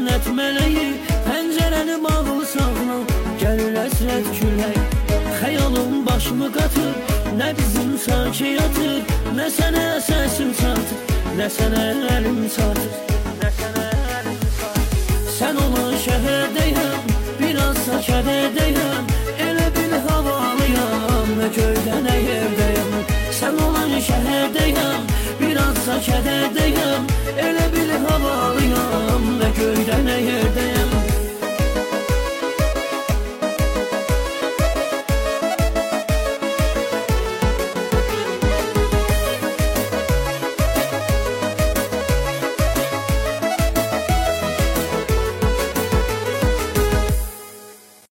cənnət mələyi, pəncərəni bağlı saxla, gəlir əsrət külək. Xəyalım başımı qatır, nə bizim sanki yatır, nə sənə səsim çatır, nə sənə əlim çatır, nə sənə əlim çatır. Sən olan şəhərdəyəm, birazsa kədərdəyəm, elə bil havalıyam, nə göydə nə yerdəyəm. Sən olan şəhərdəyəm, birazsa kədərdəyəm,